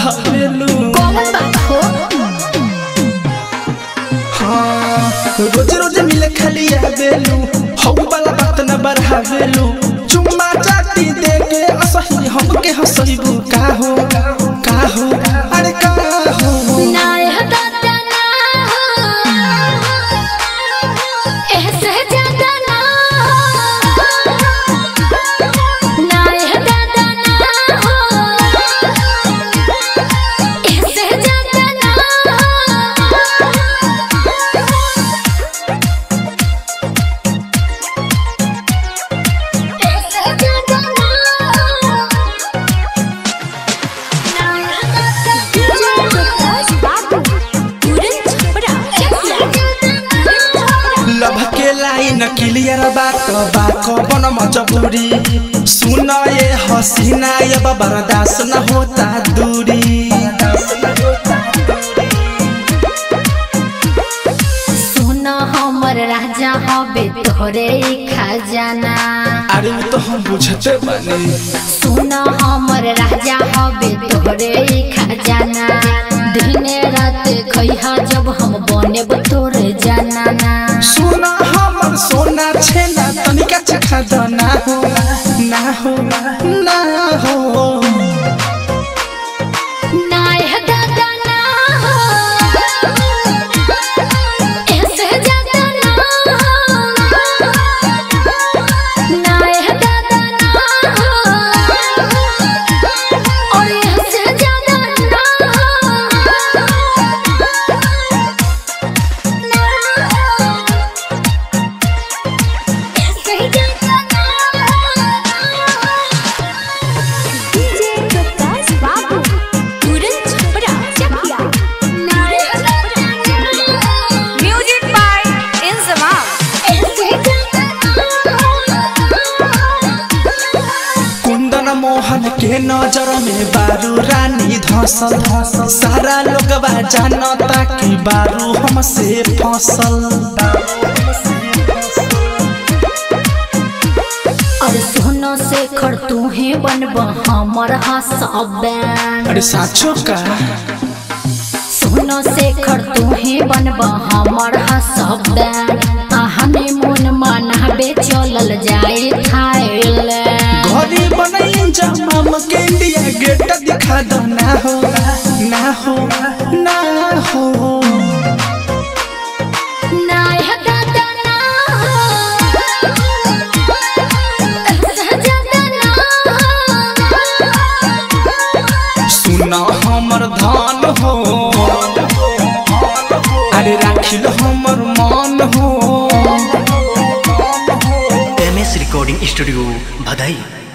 बढ़ावेलू कौन बात हो हाँ रोज रोज मिले खाली आवेलू हौ वाला बात न बढ़ावेलू चुम्मा चाटी दे के असही हमके हंसईबू का हो अरे का हो ना हदाता ना ऐसे ज्यादा ना ना हदाता ना ऐसे ज्यादा ना ऐसे ज्यादा ना लभ के लाइन क्लियर बात बात बन मजबूरी सुन ये हसीना ये बर्दाश्त न होता दूरी सोना हमर राजा हबे तोहरे खजाना अरे वो तो हम बुझते बने सोना हमर राजा हबे तोहरे खजाना दिने रात खइहा जब हम बने तोरे जाना ना सोना हमर सोना छेना तनिका चखा द ना हो ना हो नाय दादा ना हो ऐसे ज्यादा ना नाय दादा ना हो और ऐसे ज्यादा ना ऐसे ज्यादा डीजे प्रकाश बाबू तुरंत छपरा चकिया म्यूजिक बाय इंजमाम। कुंदन मोहन के नजर में बारू रानी धसल सारा लोगवा जानता कि बारू हमसे फसल और सोनो से खड़ तू ही बनब हमर हसबैंड अरे साचो का सोनो से खड़ तू ही बनब हमर हसबैंड हनीमून मनाबे चलल जाए थाईलैंड घरी बनई जमाम के इंडिया गेट दिखा दो ना हो नाय दादा ना ऐसे ज्यादा ना सुना हमर धान हो अरे राखिल हमर मान हो MS रिकॉर्डिंग स्टूडियो भदई।